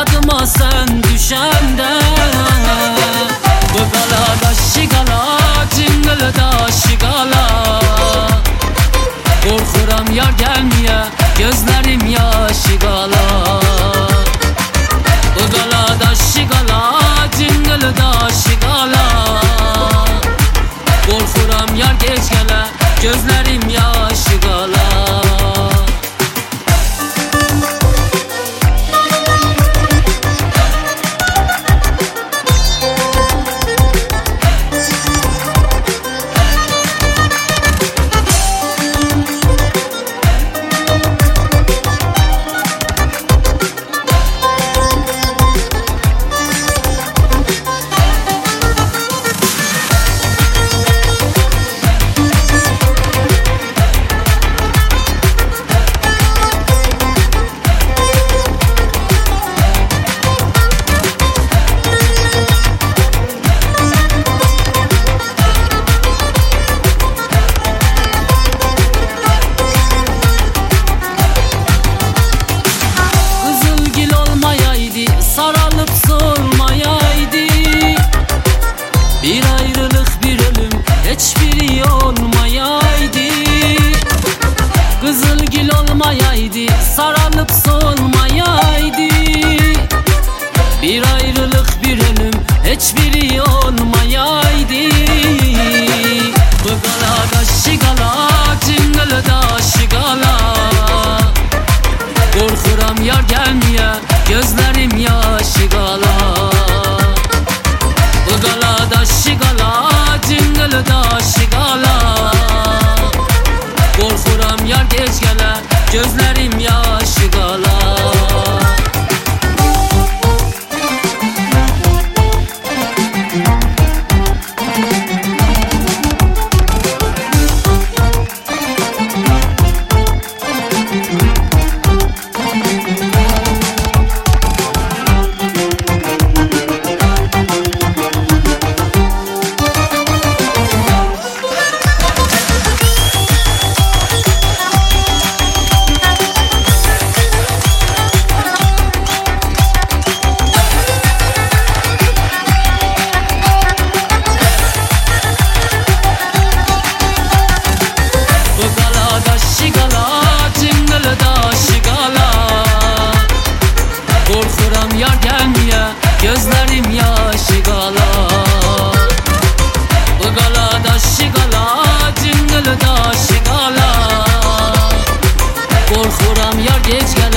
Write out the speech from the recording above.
yadıma sen düşende. Bu galada şigala, cingılda şigala. Korkuram yar gelmeye, gözlerim yaşı gala. Bu galada şigala, cingılda şigala. Korkuram yar geç gele, gözlerim yaşı gala. Sarılıp solmayaydı, bir ayrılık bir ölüm hiçbiri olmayaydı. Kızılgül olmayaydı, sarılıp solmayaydı, bir ayrılık bir ölüm hiçbiri olmayaydı. Bu galada şigala, cingılda şigala. Korkuram yar gelmeye, gözlerim yaşı gala. Bu galada şigala, cingılda şigala. Korkuram yar geç gele, gözlerim yaşı gala. Korkuram yar gelmeye, gözlerim yaşı gala. Bu galada şigala, cingılda şigala. Korkuram yar geç gele,